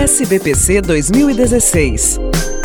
SBPC 2016.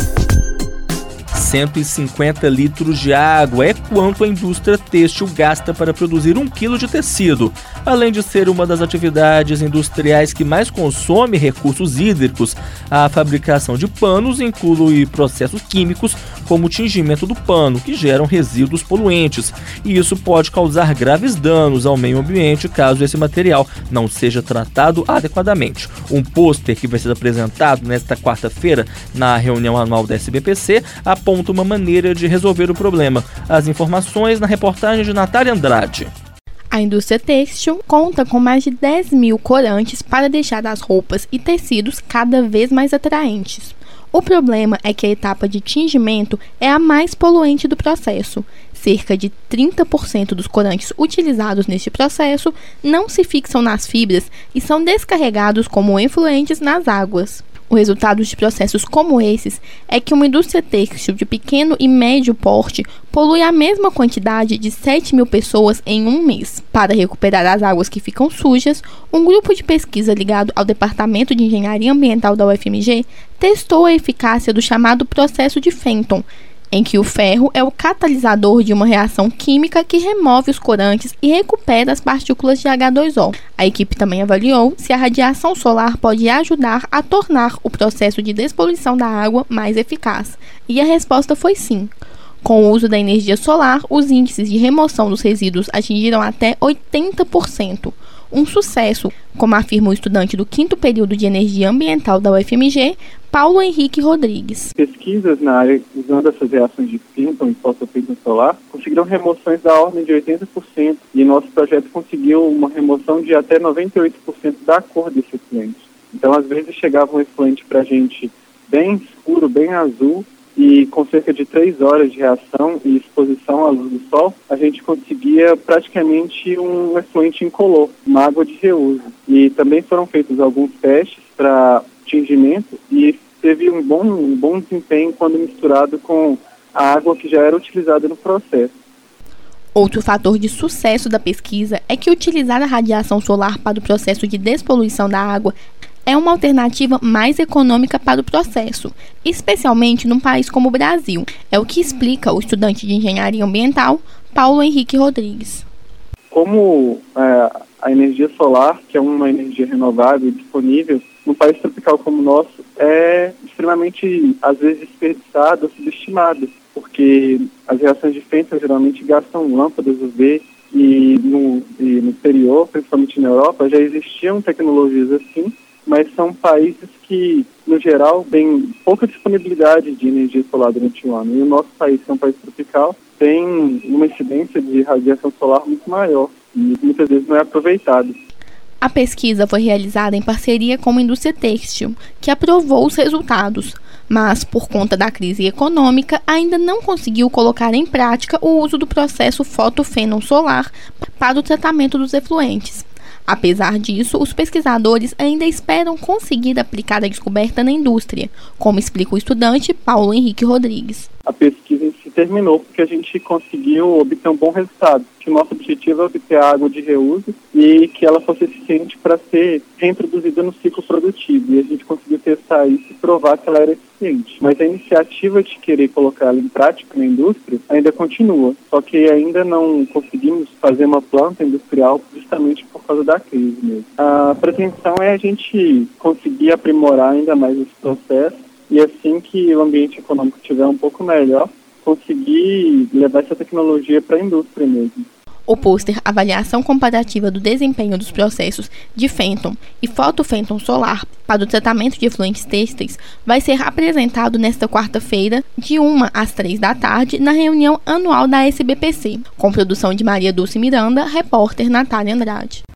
150 litros de água é quanto a indústria têxtil gasta para produzir 1 quilo de tecido. Além de ser uma das atividades industriais que mais consome recursos hídricos, a fabricação de panos inclui processos químicos como o tingimento do pano, que geram resíduos poluentes. E isso pode causar graves danos ao meio ambiente caso esse material não seja tratado adequadamente. Um pôster que vai ser apresentado nesta quarta-feira na reunião anual da SBPC aponta uma maneira de resolver o problema. As informações na reportagem de Natália Andrade. A indústria têxtil conta com mais de 10 mil corantes para deixar as roupas e tecidos cada vez mais atraentes. O problema é que a etapa de tingimento é a mais poluente do processo. Cerca de 30% dos corantes utilizados neste processo não se fixam nas fibras e são descarregados como efluentes nas águas. O resultado de processos como esses é que uma indústria têxtil de pequeno e médio porte polui a mesma quantidade de 7 mil pessoas em um mês. Para recuperar as águas que ficam sujas, um grupo de pesquisa ligado ao Departamento de Engenharia Ambiental da UFMG testou a eficácia do chamado processo de Fenton, em que o ferro é o catalisador de uma reação química que remove os corantes e recupera as partículas de H2O. A equipe também avaliou se a radiação solar pode ajudar a tornar o processo de despoluição da água mais eficaz. E a resposta foi sim. Com o uso da energia solar, os índices de remoção dos resíduos atingiram até 80%. Um sucesso, como afirma o estudante do 5º período de Energia Ambiental da UFMG, Paulo Henrique Rodrigues. Pesquisas na área usando essas reações de Fenton e fotofenton solar conseguiram remoções da ordem de 80% e nosso projeto conseguiu uma remoção de até 98% da cor desse efluente. Então, às vezes, chegava um efluente para a gente bem escuro, bem azul, e com cerca de 3 horas de reação e exposição à luz do sol, a gente conseguia praticamente um efluente incolor, uma água de reuso. E também foram feitos alguns testes para tingimento e teve um bom desempenho quando misturado com a água que já era utilizada no processo. Outro fator de sucesso da pesquisa é que utilizar a radiação solar para o processo de despoluição da água é uma alternativa mais econômica para o processo, especialmente num país como o Brasil. É o que explica o estudante de Engenharia Ambiental, Paulo Henrique Rodrigues. Como a energia solar, que é uma energia renovável e disponível, num país tropical como o nosso, é extremamente, às vezes, desperdiçada ou subestimada, porque as reações de Fenton geralmente gastam lâmpadas UV e no exterior, principalmente na Europa, já existiam tecnologias assim, mas são países que, no geral, têm pouca disponibilidade de energia solar durante o ano. E o nosso país, que é um país tropical, tem uma incidência de radiação solar muito maior e muitas vezes não é aproveitado. A pesquisa foi realizada em parceria com a indústria têxtil, que aprovou os resultados, mas, por conta da crise econômica, ainda não conseguiu colocar em prática o uso do processo fotofenton solar para o tratamento dos efluentes. Apesar disso, os pesquisadores ainda esperam conseguir aplicar a descoberta na indústria, como explica o estudante Paulo Henrique Rodrigues. A pesquisa em si terminou porque a gente conseguiu obter um bom resultado. Que o nosso objetivo é obter a água de reuso e que ela fosse eficiente para ser reintroduzida no ciclo produtivo. E a gente conseguiu testar isso e provar que ela era eficiente. Mas a iniciativa de querer colocar ela em prática na indústria ainda continua. Só que ainda não conseguimos fazer uma planta industrial justamente por causa da crise mesmo. A pretensão é a gente conseguir aprimorar ainda mais esse processo e assim que o ambiente econômico estiver um pouco melhor, conseguir levar essa tecnologia para a indústria mesmo. O pôster Avaliação Comparativa do Desempenho dos Processos de Fenton e Fotofenton Solar para o tratamento de efluentes têxteis vai ser apresentado nesta quarta-feira, de 1 às 3 da tarde, na reunião anual da SBPC, com produção de Maria Dulce Miranda, repórter Natália Andrade.